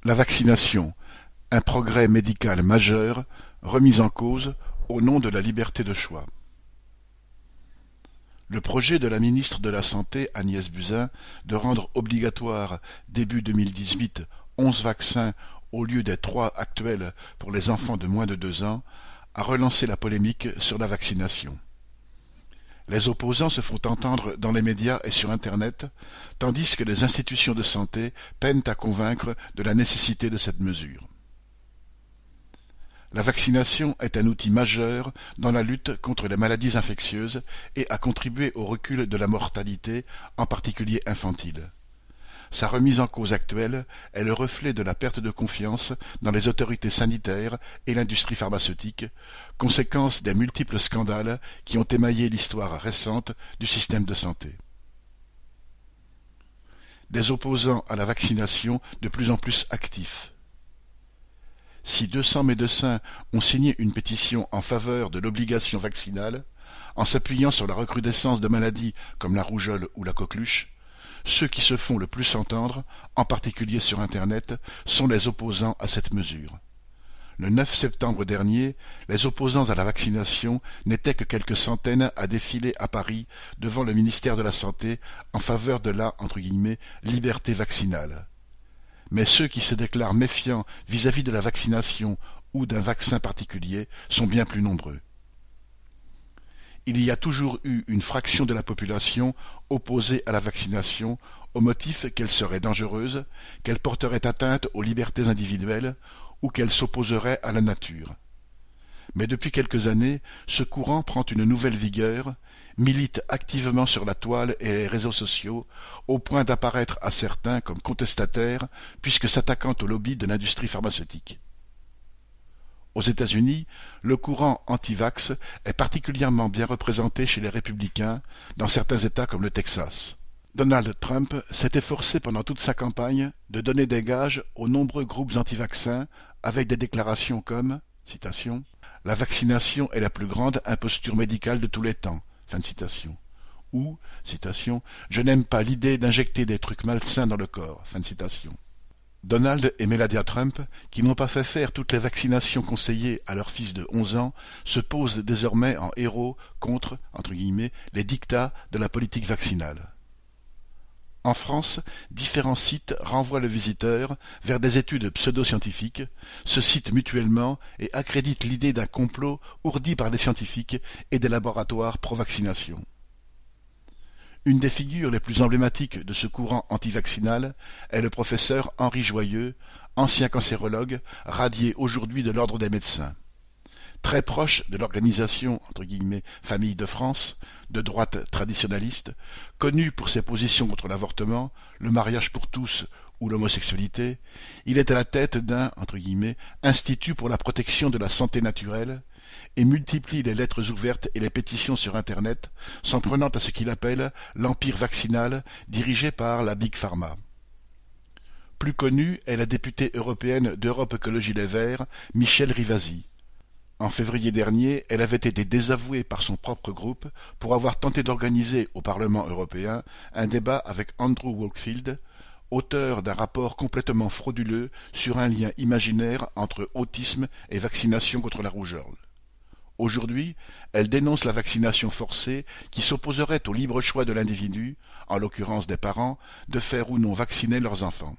La vaccination, un progrès médical majeur, remis en cause au nom de la liberté de choix. Le projet de la ministre de la Santé, Agnès Buzyn, de rendre obligatoire début 2018 11 vaccins au lieu des 3 actuels pour les enfants de moins de 2 ans a relancé la polémique sur la vaccination. Les opposants se font entendre dans les médias et sur Internet, tandis que les institutions de santé peinent à convaincre de la nécessité de cette mesure. La vaccination est un outil majeur dans la lutte contre les maladies infectieuses et a contribué au recul de la mortalité, en particulier infantile. Sa remise en cause actuelle est le reflet de la perte de confiance dans les autorités sanitaires et l'industrie pharmaceutique, conséquence des multiples scandales qui ont émaillé l'histoire récente du système de santé. Des opposants à la vaccination de plus en plus actifs. Si 200 médecins ont signé une pétition en faveur de l'obligation vaccinale, en s'appuyant sur la recrudescence de maladies comme la rougeole ou la coqueluche, ceux qui se font le plus entendre, en particulier sur Internet, sont les opposants à cette mesure. Le 9 septembre dernier, les opposants à la vaccination n'étaient que quelques centaines à défiler à Paris devant le ministère de la Santé en faveur de la « liberté vaccinale ». Mais ceux qui se déclarent méfiants vis-à-vis de la vaccination ou d'un vaccin particulier sont bien plus nombreux. Il y a toujours eu une fraction de la population opposée à la vaccination au motif qu'elle serait dangereuse, qu'elle porterait atteinte aux libertés individuelles ou qu'elle s'opposerait à la nature. Mais depuis quelques années, ce courant prend une nouvelle vigueur, milite activement sur la toile et les réseaux sociaux, au point d'apparaître à certains comme contestataires, puisque s'attaquant au lobby de l'industrie pharmaceutique. Aux États-Unis, le courant anti-vax est particulièrement bien représenté chez les républicains, dans certains États comme le Texas. Donald Trump s'est efforcé pendant toute sa campagne de donner des gages aux nombreux groupes anti-vaccins avec des déclarations comme, citation, « La vaccination est la plus grande imposture médicale de tous les temps », fin de citation, ou, citation, « Je n'aime pas l'idée d'injecter des trucs malsains dans le corps », fin de citation. Donald et Melania Trump, qui n'ont pas fait faire toutes les vaccinations conseillées à leur fils de 11 ans, se posent désormais en héros contre, entre guillemets, les dictats de la politique vaccinale. En France, différents sites renvoient le visiteur vers des études pseudo-scientifiques, se citent mutuellement et accréditent l'idée d'un complot ourdi par des scientifiques et des laboratoires pro-vaccination. Une des figures les plus emblématiques de ce courant antivaccinal est le professeur Henri Joyeux, ancien cancérologue, radié aujourd'hui de l'Ordre des médecins. Très proche de l'organisation « Famille de France », de droite traditionnaliste, connu pour ses positions contre l'avortement, le mariage pour tous ou l'homosexualité, il est à la tête d'un « institut pour la protection de la santé naturelle » et multiplie les lettres ouvertes et les pétitions sur Internet, s'en prenant à ce qu'il appelle l'empire vaccinal dirigé par la Big Pharma. Plus connue est la députée européenne d'Europe Écologie Les Verts, Michèle Rivasi. En février dernier, elle avait été désavouée par son propre groupe pour avoir tenté d'organiser au Parlement européen un débat avec Andrew Wakefield, auteur d'un rapport complètement frauduleux sur un lien imaginaire entre autisme et vaccination contre la rougeole. Aujourd'hui, elle dénonce la vaccination forcée qui s'opposerait au libre choix de l'individu, en l'occurrence des parents, de faire ou non vacciner leurs enfants.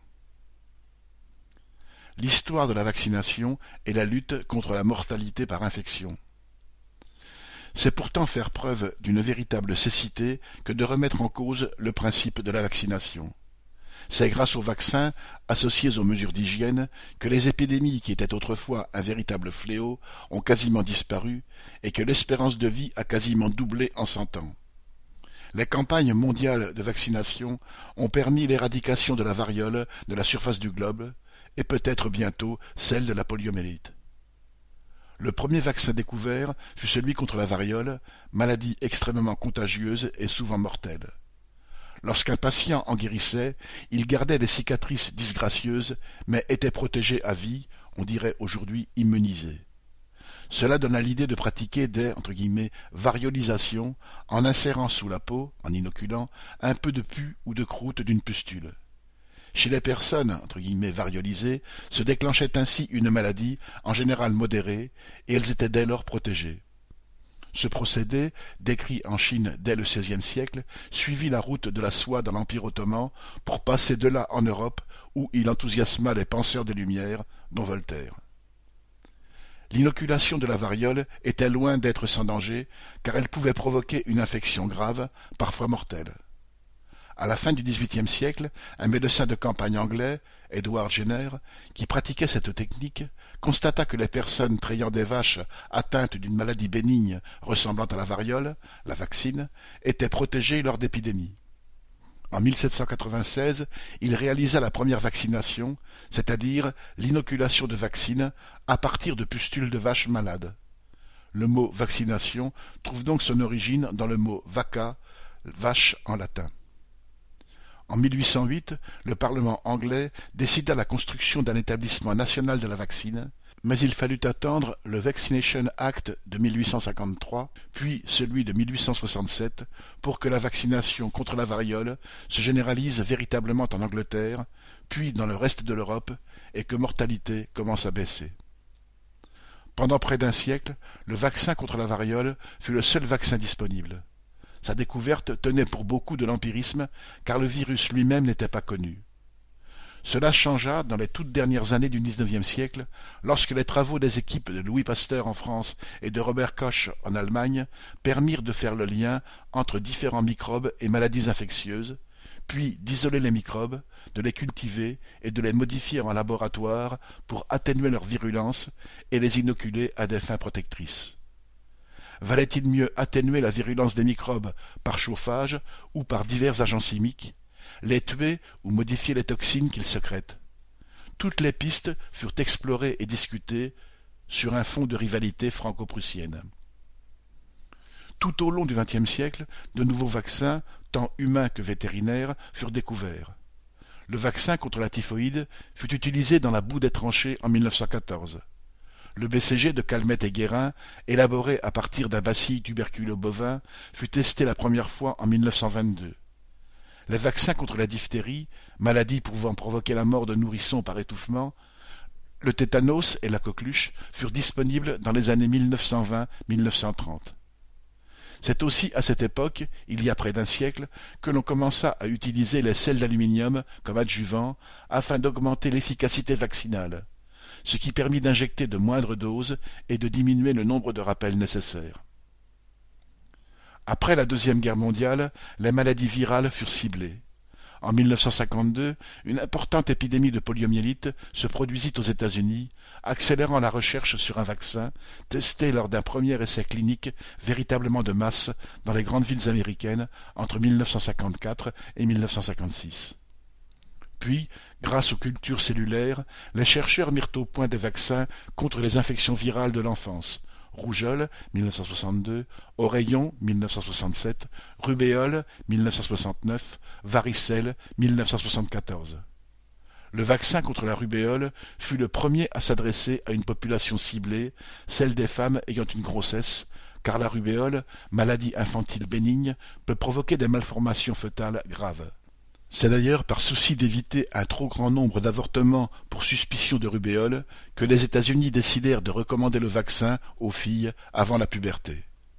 L'histoire de la vaccination est la lutte contre la mortalité par infection. C'est pourtant faire preuve d'une véritable cécité que de remettre en cause le principe de la vaccination. C'est grâce aux vaccins, associés aux mesures d'hygiène, que les épidémies qui étaient autrefois un véritable fléau ont quasiment disparu et que l'espérance de vie a quasiment doublé en 100 ans. Les campagnes mondiales de vaccination ont permis l'éradication de la variole de la surface du globe et peut-être bientôt celle de la poliomyélite. Le premier vaccin découvert fut celui contre la variole, maladie extrêmement contagieuse et souvent mortelle. Lorsqu'un patient en guérissait, il gardait des cicatrices disgracieuses, mais était protégé à vie, on dirait aujourd'hui immunisé. Cela donna l'idée de pratiquer des « variolisations » en insérant sous la peau, en inoculant, un peu de pus ou de croûte d'une pustule. Chez les personnes entre guillemets variolisées se déclenchait ainsi une maladie, en général modérée, et elles étaient dès lors protégées. Ce procédé, décrit en Chine dès le XVIe siècle, suivit la route de la soie dans l'Empire ottoman pour passer de là en Europe, où il enthousiasma les penseurs des Lumières, dont Voltaire. L'inoculation de la variole était loin d'être sans danger, car elle pouvait provoquer une infection grave, parfois mortelle. À la fin du XVIIIe siècle, un médecin de campagne anglais, Edward Jenner, qui pratiquait cette technique, constata que les personnes trayant des vaches atteintes d'une maladie bénigne ressemblant à la variole, la vaccine, étaient protégées lors d'épidémies. En 1796, il réalisa la première vaccination, c'est-à-dire l'inoculation de vaccines à partir de pustules de vaches malades. Le mot vaccination trouve donc son origine dans le mot vacca, vache en latin. En 1808, le Parlement anglais décida la construction d'un établissement national de la vaccine, mais il fallut attendre le Vaccination Act de 1853, puis celui de 1867, pour que la vaccination contre la variole se généralise véritablement en Angleterre, puis dans le reste de l'Europe, et que mortalité commence à baisser. Pendant près d'un siècle, le vaccin contre la variole fut le seul vaccin disponible. Sa découverte tenait pour beaucoup de l'empirisme, car le virus lui-même n'était pas connu. Cela changea dans les toutes dernières années du XIXe siècle, lorsque les travaux des équipes de Louis Pasteur en France et de Robert Koch en Allemagne permirent de faire le lien entre différents microbes et maladies infectieuses, puis d'isoler les microbes, de les cultiver et de les modifier en laboratoire pour atténuer leur virulence et les inoculer à des fins protectrices. Valait-il mieux atténuer la virulence des microbes par chauffage ou par divers agents chimiques, les tuer ou modifier les toxines qu'ils sécrètent? Toutes les pistes furent explorées et discutées sur un fond de rivalité franco-prussienne. Tout au long du XXe siècle, de nouveaux vaccins, tant humains que vétérinaires, furent découverts. Le vaccin contre la typhoïde fut utilisé dans la boue des tranchées en 1914. Le BCG de Calmette et Guérin, élaboré à partir d'un bacille tuberculeux bovin, fut testé la première fois en 1922. Les vaccins contre la diphtérie, maladie pouvant provoquer la mort de nourrissons par étouffement, le tétanos et la coqueluche furent disponibles dans les années 1920-1930. C'est aussi à cette époque, il y a près d'un siècle, que l'on commença à utiliser les sels d'aluminium comme adjuvant afin d'augmenter l'efficacité vaccinale, ce qui permit d'injecter de moindres doses et de diminuer le nombre de rappels nécessaires. Après la Deuxième Guerre mondiale, les maladies virales furent ciblées. En 1952, une importante épidémie de poliomyélite se produisit aux États-Unis, accélérant la recherche sur un vaccin testé lors d'un premier essai clinique véritablement de masse dans les grandes villes américaines entre 1954 et 1956. Puis, grâce aux cultures cellulaires, les chercheurs mirent au point des vaccins contre les infections virales de l'enfance. Rougeole, 1962, oreillon, 1967, rubéole, 1969, varicelle, 1974. Le vaccin contre la rubéole fut le premier à s'adresser à une population ciblée, celle des femmes ayant une grossesse, car la rubéole, maladie infantile bénigne, peut provoquer des malformations fœtales graves. C'est d'ailleurs par souci d'éviter un trop grand nombre d'avortements pour suspicion de rubéole que les États-Unis décidèrent de recommander le vaccin aux filles avant la puberté.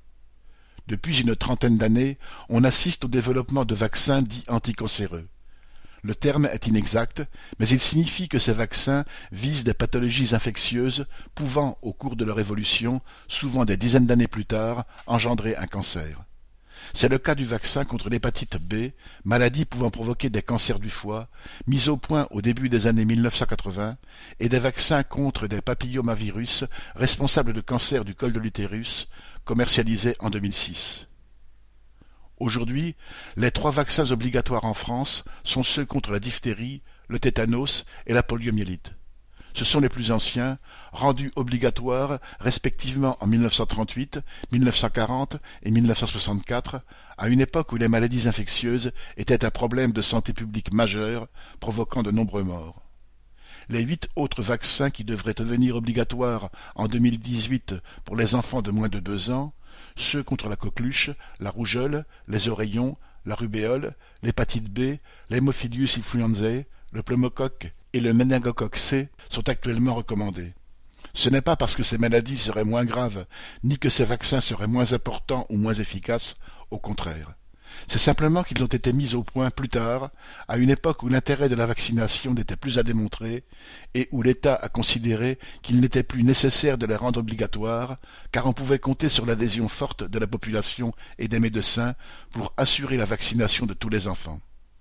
Depuis une trentaine d'années, on assiste au développement de vaccins dits anticancéreux. Le terme est inexact, mais il signifie que ces vaccins visent des pathologies infectieuses pouvant, au cours de leur évolution, souvent des dizaines d'années plus tard, engendrer un cancer. C'est le cas du vaccin contre l'hépatite B, maladie pouvant provoquer des cancers du foie, mis au point au début des années 1980, et des vaccins contre des papillomavirus responsables de cancer du col de l'utérus, commercialisés en 2006. Aujourd'hui, les 3 vaccins obligatoires en France sont ceux contre la diphtérie, le tétanos et la poliomyélite. Ce sont les plus anciens, rendus obligatoires respectivement en 1938, 1940 et 1964, à une époque où les maladies infectieuses étaient un problème de santé publique majeur, provoquant de nombreux morts. Les 8 autres vaccins qui devraient devenir obligatoires en 2018 pour les enfants de moins de 2 ans, ceux contre la coqueluche, la rougeole, les oreillons, la rubéole, l'hépatite B, l'hémophilus influenzae, le pneumocoque et le méningocoque C sont actuellement recommandés. Ce n'est pas parce que ces maladies seraient moins graves, ni que ces vaccins seraient moins importants ou moins efficaces, au contraire. C'est simplement qu'ils ont été mis au point plus tard, à une époque où l'intérêt de la vaccination n'était plus à démontrer, et où l'État a considéré qu'il n'était plus nécessaire de les rendre obligatoires, car on pouvait compter sur l'adhésion forte de la population et des médecins pour assurer la vaccination de tous les enfants.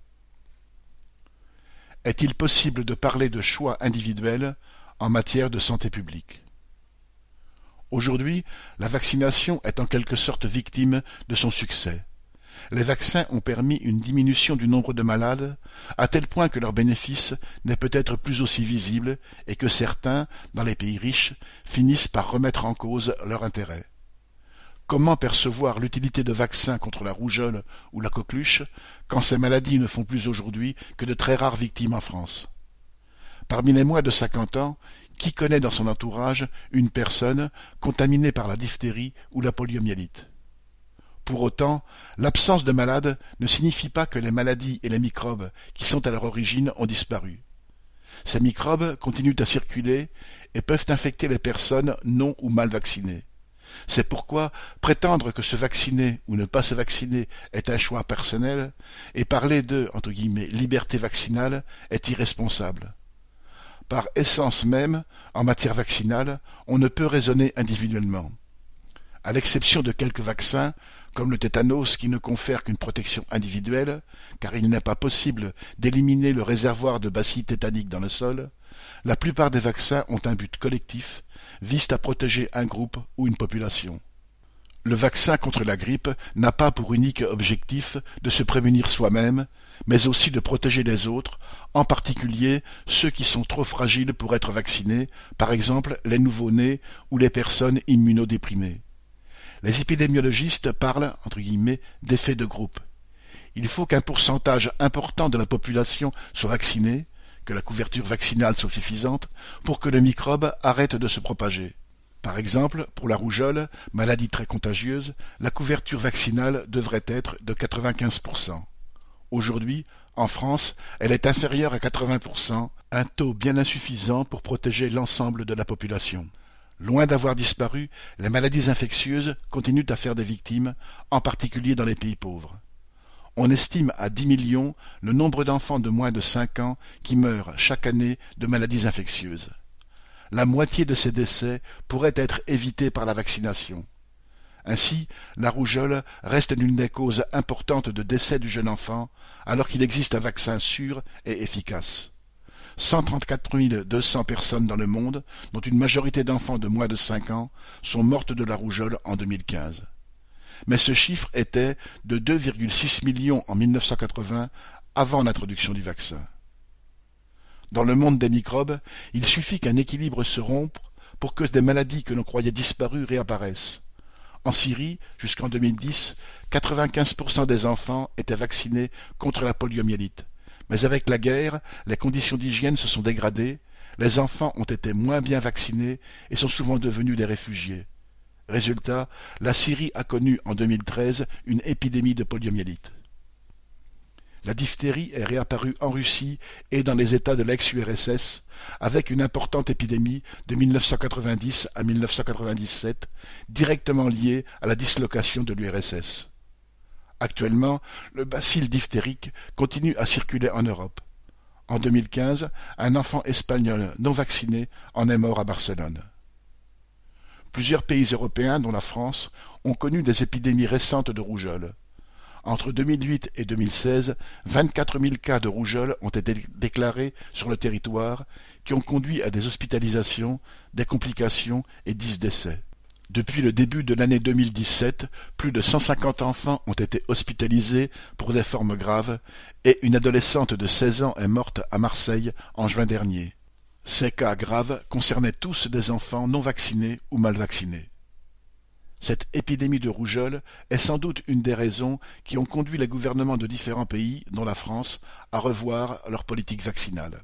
Est-il possible de parler de choix individuels en matière de santé publique? Aujourd'hui, la vaccination est en quelque sorte victime de son succès. Les vaccins ont permis une diminution du nombre de malades, à tel point que leur bénéfice n'est peut-être plus aussi visible et que certains, dans les pays riches, finissent par remettre en cause leur intérêt. Comment percevoir l'utilité de vaccins contre la rougeole ou la coqueluche quand ces maladies ne font plus aujourd'hui que de très rares victimes en France? Parmi les moins de 50 ans, qui connaît dans son entourage une personne contaminée par la diphtérie ou la poliomyélite? Pour autant, l'absence de malades ne signifie pas que les maladies et les microbes qui sont à leur origine ont disparu. Ces microbes continuent à circuler et peuvent infecter les personnes non ou mal vaccinées. C'est pourquoi prétendre que se vacciner ou ne pas se vacciner est un choix personnel et parler de « liberté vaccinale » est irresponsable. Par essence même, en matière vaccinale, on ne peut raisonner individuellement. À l'exception de quelques vaccins, comme le tétanos qui ne confère qu'une protection individuelle, car il n'est pas possible d'éliminer le réservoir de bacilles tétaniques dans le sol, la plupart des vaccins ont un but collectif, visent à protéger un groupe ou une population. Le vaccin contre la grippe n'a pas pour unique objectif de se prémunir soi-même, mais aussi de protéger les autres, en particulier ceux qui sont trop fragiles pour être vaccinés, par exemple les nouveau-nés ou les personnes immunodéprimées. Les épidémiologistes parlent, d'effet de groupe. Il faut qu'un pourcentage important de la population soit vaccinée, que la couverture vaccinale soit suffisante, pour que le microbe arrête de se propager. Par exemple, pour la rougeole, maladie très contagieuse, la couverture vaccinale devrait être de 95%. Aujourd'hui, en France, elle est inférieure à 80%, un taux bien insuffisant pour protéger l'ensemble de la population. Loin d'avoir disparu, les maladies infectieuses continuent à faire des victimes, en particulier dans les pays pauvres. On estime à 10 millions le nombre d'enfants de moins de 5 ans qui meurent chaque année de maladies infectieuses. La moitié de ces décès pourraient être évités par la vaccination. Ainsi, la rougeole reste l'une des causes importantes de décès du jeune enfant, alors qu'il existe un vaccin sûr et efficace. 134 200 personnes dans le monde, dont une majorité d'enfants de moins de 5 ans, sont mortes de la rougeole en 2015. Mais ce chiffre était de 2,6 millions en 1980, avant l'introduction du vaccin. Dans le monde des microbes, il suffit qu'un équilibre se rompe pour que des maladies que l'on croyait disparues réapparaissent. En Syrie, jusqu'en 2010, 95% des enfants étaient vaccinés contre la poliomyélite. Mais avec la guerre, les conditions d'hygiène se sont dégradées, les enfants ont été moins bien vaccinés et sont souvent devenus des réfugiés. Résultat, la Syrie a connu en 2013 une épidémie de poliomyélite. La diphtérie est réapparue en Russie et dans les États de l'ex-URSS, avec une importante épidémie de 1990 à 1997, directement liée à la dislocation de l'URSS. Actuellement, le bacille diphtérique continue à circuler en Europe. En 2015, un enfant espagnol non vacciné en est mort à Barcelone. Plusieurs pays européens, dont la France, ont connu des épidémies récentes de rougeole. Entre 2008 et 2016, 24 000 cas de rougeole ont été déclarés sur le territoire, qui ont conduit à des hospitalisations, des complications et 10 décès. Depuis le début de l'année 2017, plus de 150 enfants ont été hospitalisés pour des formes graves et une adolescente de 16 ans est morte à Marseille en juin dernier. Ces cas graves concernaient tous des enfants non vaccinés ou mal vaccinés. Cette épidémie de rougeole est sans doute une des raisons qui ont conduit les gouvernements de différents pays, dont la France, à revoir leur politique vaccinale.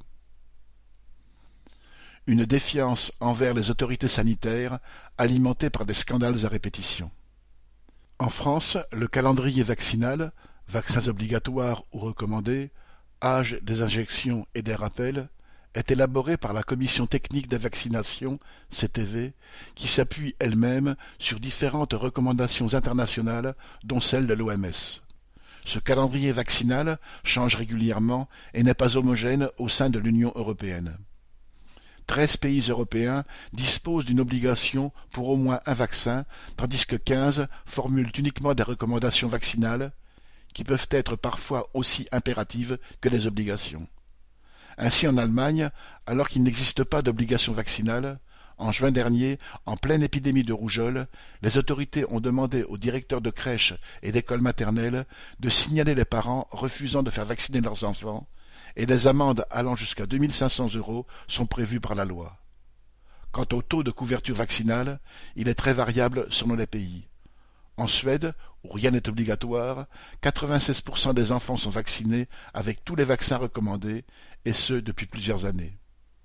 Une défiance envers les autorités sanitaires alimentée par des scandales à répétition. En France, le calendrier vaccinal, vaccins obligatoires ou recommandés, âge des injections et des rappels, est élaborée par la Commission technique des vaccinations, CTV, qui s'appuie elle-même sur différentes recommandations internationales, dont celle de l'OMS. Ce calendrier vaccinal change régulièrement et n'est pas homogène au sein de l'Union européenne. 13 pays européens disposent d'une obligation pour au moins un vaccin, tandis que 15 formulent uniquement des recommandations vaccinales, qui peuvent être parfois aussi impératives que des obligations. Ainsi en Allemagne, alors qu'il n'existe pas d'obligation vaccinale, en juin dernier, en pleine épidémie de rougeole, les autorités ont demandé aux directeurs de crèches et d'écoles maternelles de signaler les parents refusant de faire vacciner leurs enfants, et des amendes allant jusqu'à 2 500 € sont prévues par la loi. Quant au taux de couverture vaccinale, il est très variable selon les pays. En Suède, où rien n'est obligatoire, 96% des enfants sont vaccinés avec tous les vaccins recommandés, et ce depuis plusieurs années.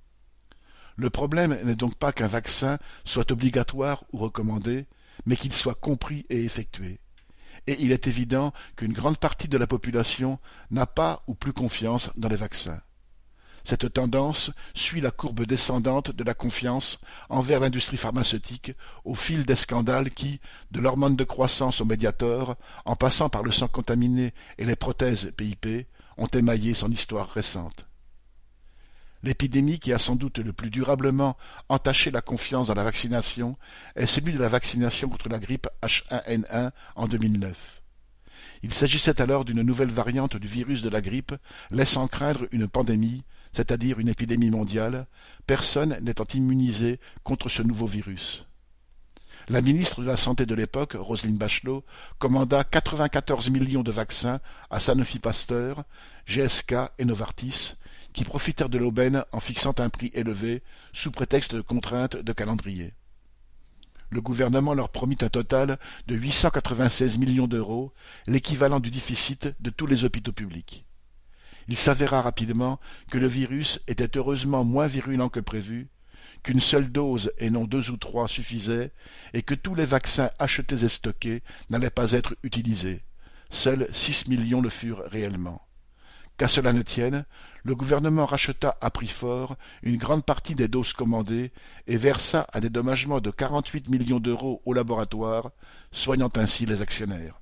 Le problème n'est donc pas qu'un vaccin soit obligatoire ou recommandé, mais qu'il soit compris et effectué. Et il est évident qu'une grande partie de la population n'a pas ou plus confiance dans les vaccins. Cette tendance suit la courbe descendante de la confiance envers l'industrie pharmaceutique au fil des scandales qui, de l'hormone de croissance au Mediator, en passant par le sang contaminé et les prothèses PIP, ont émaillé son histoire récente. L'épidémie qui a sans doute le plus durablement entaché la confiance dans la vaccination est celui de la vaccination contre la grippe H1N1 en 2009. Il s'agissait alors d'une nouvelle variante du virus de la grippe, laissant craindre une pandémie, c'est-à-dire une épidémie mondiale, personne n'étant immunisé contre ce nouveau virus. La ministre de la Santé de l'époque, Roselyne Bachelot, commanda 94 millions de vaccins à Sanofi Pasteur, GSK et Novartis, qui profitèrent de l'aubaine en fixant un prix élevé sous prétexte de contraintes de calendrier. Le gouvernement leur promit un total de 896 millions d'euros, l'équivalent du déficit de tous les hôpitaux publics. Il s'avéra rapidement que le virus était heureusement moins virulent que prévu, qu'une seule dose et non 2 ou 3 suffisait, et que tous les vaccins achetés et stockés n'allaient pas être utilisés. Seuls 6 millions le furent réellement. Qu'à cela ne tienne, le gouvernement racheta à prix fort une grande partie des doses commandées et versa un dédommagement de 48 millions d'euros aux laboratoires, soignant ainsi les actionnaires.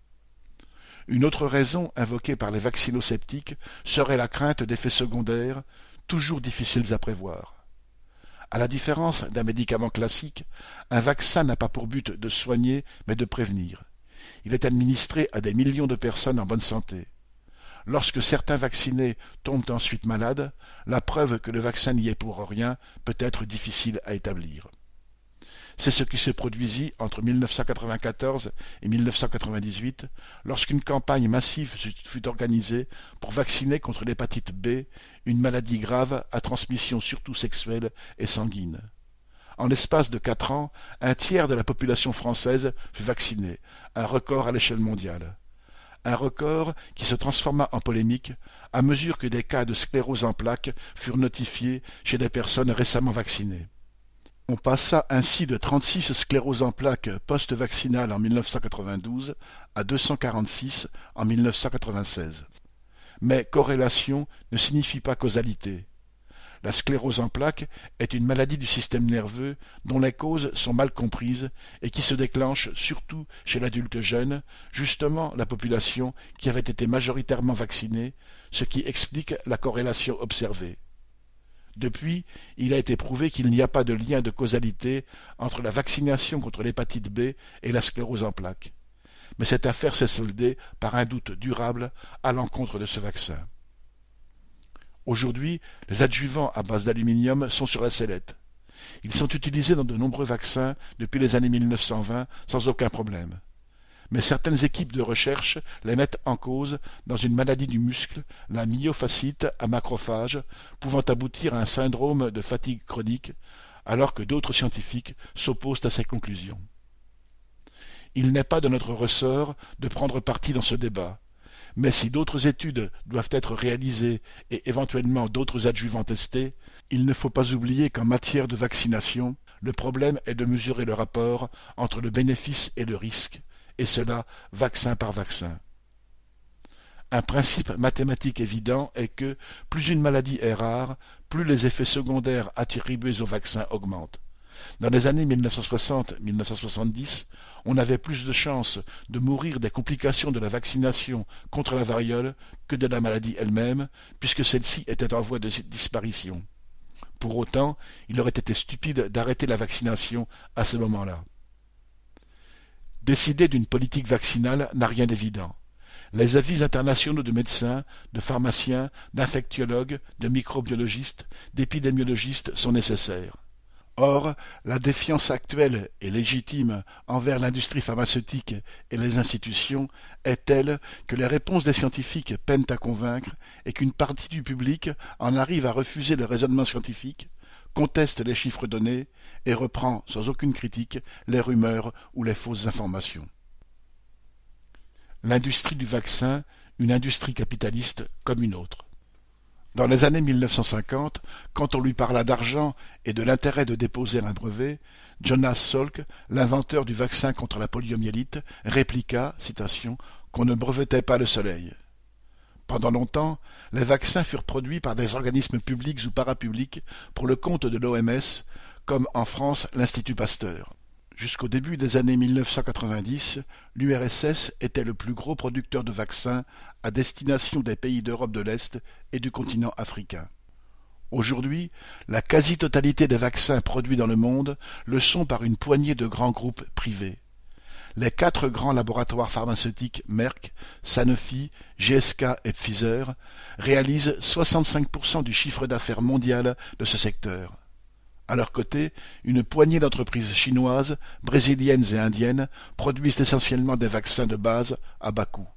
Une autre raison invoquée par les vaccinosceptiques serait la crainte d'effets secondaires, toujours difficiles à prévoir. À la différence d'un médicament classique, un vaccin n'a pas pour but de soigner, mais de prévenir. Il est administré à des millions de personnes en bonne santé. Lorsque certains vaccinés tombent ensuite malades, la preuve que le vaccin n'y est pour rien peut être difficile à établir. C'est ce qui se produisit entre 1994 et 1998, lorsqu'une campagne massive fut organisée pour vacciner contre l'hépatite B, une maladie grave à transmission surtout sexuelle et sanguine. En l'espace de 4 ans, un tiers de la population française fut vaccinée, un record à l'échelle mondiale. Un record qui se transforma en polémique à mesure que des cas de sclérose en plaques furent notifiés chez des personnes récemment vaccinées. On passa ainsi de 36 scléroses en plaques post-vaccinales en 1992 à 246 en 1996. Mais corrélation ne signifie pas causalité. La sclérose en plaques est une maladie du système nerveux dont les causes sont mal comprises et qui se déclenche surtout chez l'adulte jeune, justement la population qui avait été majoritairement vaccinée, ce qui explique la corrélation observée. Depuis, il a été prouvé qu'il n'y a pas de lien de causalité entre la vaccination contre l'hépatite B et la sclérose en plaques. Mais cette affaire s'est soldée par un doute durable à l'encontre de ce vaccin. Aujourd'hui, les adjuvants à base d'aluminium sont sur la sellette. Ils sont utilisés dans de nombreux vaccins depuis les années 1920 sans aucun problème. Mais certaines équipes de recherche les mettent en cause dans une maladie du muscle, la myofasciite à macrophages, pouvant aboutir à un syndrome de fatigue chronique, alors que d'autres scientifiques s'opposent à ces conclusions. Il n'est pas de notre ressort de prendre parti dans ce débat. Mais si d'autres études doivent être réalisées et éventuellement d'autres adjuvants testés, il ne faut pas oublier qu'en matière de vaccination, le problème est de mesurer le rapport entre le bénéfice et le risque, et cela vaccin par vaccin. Un principe mathématique évident est que plus une maladie est rare, plus les effets secondaires attribués au vaccin augmentent. Dans les années 1960-1970, on avait plus de chances de mourir des complications de la vaccination contre la variole que de la maladie elle-même, puisque celle-ci était en voie de disparition. Pour autant, il aurait été stupide d'arrêter la vaccination à ce moment-là. Décider d'une politique vaccinale n'a rien d'évident. Les avis internationaux de médecins, de pharmaciens, d'infectiologues, de microbiologistes, d'épidémiologistes sont nécessaires. Or, la défiance actuelle et légitime envers l'industrie pharmaceutique et les institutions est telle que les réponses des scientifiques peinent à convaincre et qu'une partie du public en arrive à refuser le raisonnement scientifique, conteste les chiffres donnés et reprend sans aucune critique les rumeurs ou les fausses informations. L'industrie du vaccin, une industrie capitaliste comme une autre. Dans les années 1950, quand on lui parla d'argent et de l'intérêt de déposer un brevet, Jonas Salk, l'inventeur du vaccin contre la poliomyélite, répliqua, citation, qu'on ne brevetait pas le soleil. Pendant longtemps, les vaccins furent produits par des organismes publics ou parapublics pour le compte de l'OMS, comme en France l'Institut Pasteur. Jusqu'au début des années 1990, l'URSS était le plus gros producteur de vaccins à destination des pays d'Europe de l'Est et du continent africain. Aujourd'hui, la quasi-totalité des vaccins produits dans le monde le sont par une poignée de grands groupes privés. Les 4 grands laboratoires pharmaceutiques Merck, Sanofi, GSK et Pfizer réalisent 65% du chiffre d'affaires mondial de ce secteur. À leur côté, une poignée d'entreprises chinoises, brésiliennes et indiennes produisent essentiellement des vaccins de base à bas coût.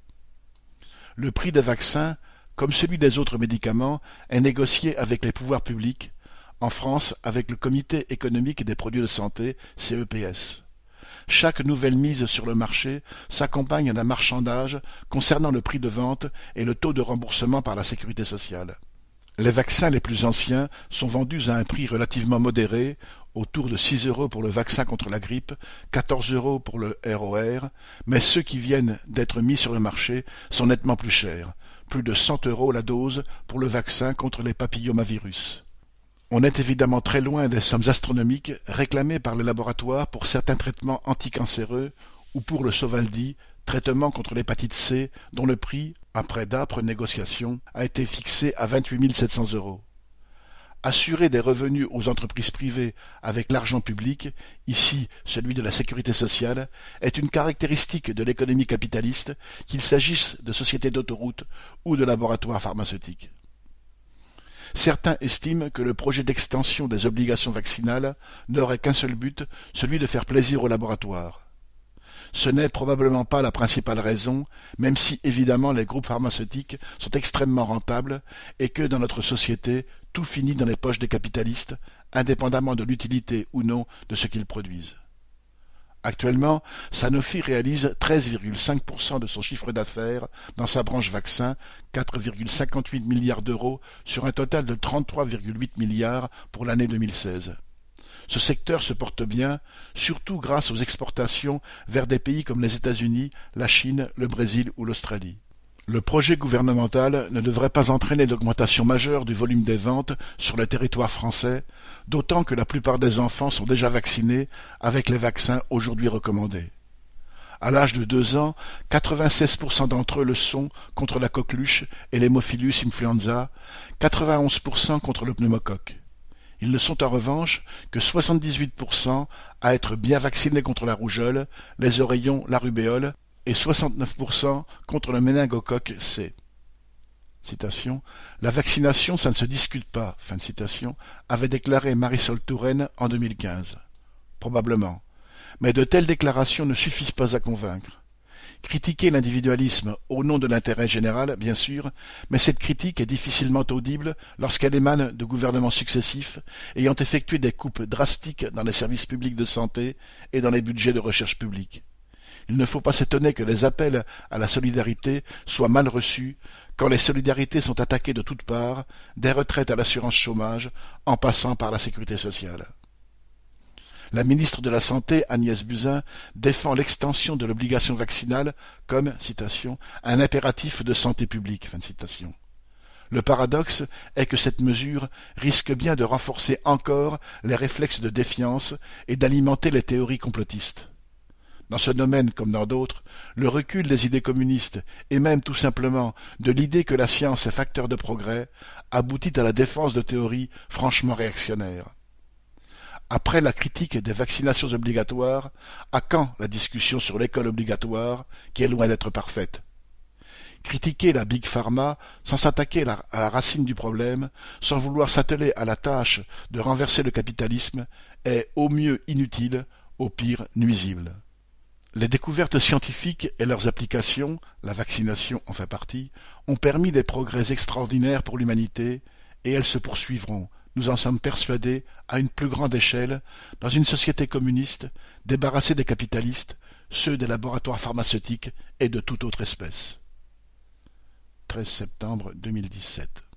Le prix des vaccins, comme celui des autres médicaments, est négocié avec les pouvoirs publics, en France avec le Comité économique des produits de santé, CEPS. Chaque nouvelle mise sur le marché s'accompagne d'un marchandage concernant le prix de vente et le taux de remboursement par la sécurité sociale. Les vaccins les plus anciens sont vendus à un prix relativement modéré, autour de 6 € pour le vaccin contre la grippe, 14 € pour le ROR, mais ceux qui viennent d'être mis sur le marché sont nettement plus chers, plus de 100 € la dose pour le vaccin contre les papillomavirus. On est évidemment très loin des sommes astronomiques réclamées par les laboratoires pour certains traitements anticancéreux ou pour le Sovaldi, traitement contre l'hépatite C, dont le prix, après d'âpres négociations, a été fixé à 28 700 €. Assurer des revenus aux entreprises privées avec l'argent public, ici celui de la sécurité sociale, est une caractéristique de l'économie capitaliste, qu'il s'agisse de sociétés d'autoroutes ou de laboratoires pharmaceutiques. Certains estiment que le projet d'extension des obligations vaccinales n'aurait qu'un seul but, celui de faire plaisir aux laboratoires. Ce n'est probablement pas la principale raison, même si évidemment les groupes pharmaceutiques sont extrêmement rentables et que dans notre société, tout finit dans les poches des capitalistes, indépendamment de l'utilité ou non de ce qu'ils produisent. Actuellement, Sanofi réalise 13,5% de son chiffre d'affaires dans sa branche vaccin, 4,58 milliards d'euros sur un total de 33,8 milliards pour l'année 2016. Ce secteur se porte bien, surtout grâce aux exportations vers des pays comme les États-Unis, la Chine, le Brésil ou l'Australie. Le projet gouvernemental ne devrait pas entraîner d'augmentation majeure du volume des ventes sur le territoire français, d'autant que la plupart des enfants sont déjà vaccinés avec les vaccins aujourd'hui recommandés. À l'âge de 2 ans, 96% d'entre eux le sont contre la coqueluche et l'hémophilus influenza, 91% contre le pneumocoque. Ils ne sont en revanche que 78% à être bien vaccinés contre la rougeole, les oreillons, la rubéole, et 69% contre le méningocoque C. Citation, « La vaccination, ça ne se discute pas », fin de citation, avait déclaré Marisol Touraine en 2015. Probablement. Mais de telles déclarations ne suffisent pas à convaincre. Critiquer l'individualisme au nom de l'intérêt général, bien sûr, mais cette critique est difficilement audible lorsqu'elle émane de gouvernements successifs ayant effectué des coupes drastiques dans les services publics de santé et dans les budgets de recherche publique. Il ne faut pas s'étonner que les appels à la solidarité soient mal reçus quand les solidarités sont attaquées de toutes parts, des retraites à l'assurance chômage, en passant par la sécurité sociale. La ministre de la Santé, Agnès Buzyn, défend l'extension de l'obligation vaccinale comme, citation, un impératif de santé publique. Fin de citation. Le paradoxe est que cette mesure risque bien de renforcer encore les réflexes de défiance et d'alimenter les théories complotistes. Dans ce domaine comme dans d'autres, le recul des idées communistes et même tout simplement de l'idée que la science est facteur de progrès aboutit à la défense de théories franchement réactionnaires. Après la critique des vaccinations obligatoires, à quand la discussion sur l'école obligatoire, qui est loin d'être parfaite? Critiquer la Big Pharma sans s'attaquer à la racine du problème, sans vouloir s'atteler à la tâche de renverser le capitalisme, est au mieux inutile, au pire nuisible. Les découvertes scientifiques et leurs applications, la vaccination en fait partie, ont permis des progrès extraordinaires pour l'humanité, et elles se poursuivront, nous en sommes persuadés, à une plus grande échelle, dans une société communiste, débarrassée des capitalistes, ceux des laboratoires pharmaceutiques et de toute autre espèce. 13 septembre 2017